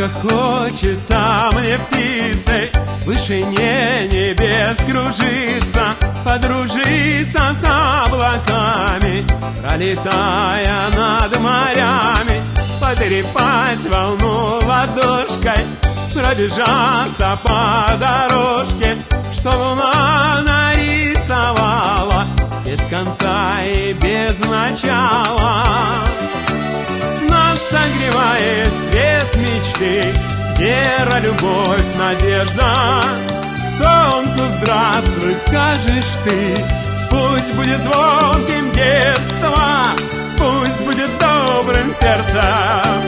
как хочется мне птицей в вышине небес кружиться, подружиться с облаками, пролетая над морями, потрепать волну ладошкой, пробежаться по дорожке, что луна нарисовала без конца и без начала. Нас согревает свет мечты, вера, любовь, надежда. Солнцу здравствуй скажешь ты, пусть будет звонким детство, пусть будет добрым сердцем.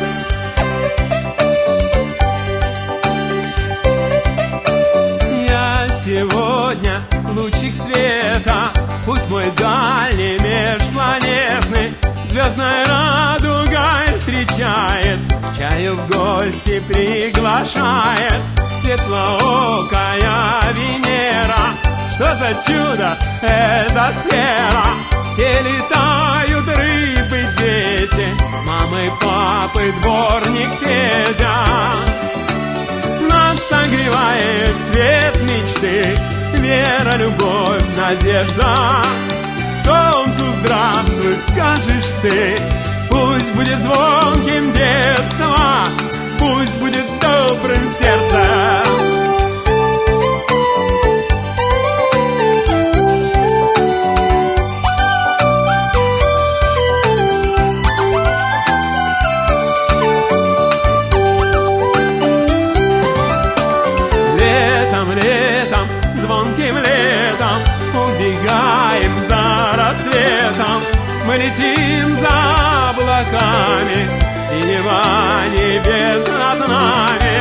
Я сегодня лучик света, путь мой дальний межпланетный, звездной радугой встречает, чаю в гости приглашает светлоокая Венера. Что за чудо эта сфера? Все летают рыбы, дети, мамы, папы, дворник Федя. Нас согревает свет мечты, вера, любовь, надежда. Солнцу здравствуй скажешь ты, пусть будет звонким детство, пусть будет добрым сердцем. Летом, звонким летом убегаем за рассветом, мы летим за облаками, синего небес над нами.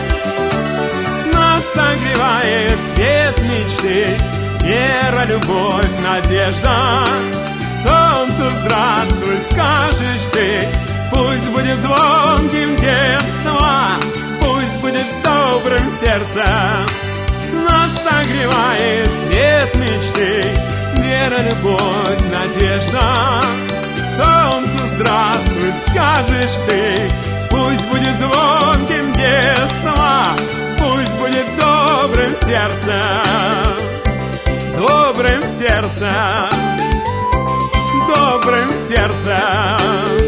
Нас согревает свет мечты, вера, любовь, надежда. Солнцу здравствуй скажешь ты, пусть будет звонким детство, пусть будет добрым сердцем. Нас согревает свет мечты, вера, любовь, надежда. Солнцу здравствуй скажешь ты, пусть будет звонким детство, пусть будет добрым сердцем, добрым сердцем, добрым сердцем.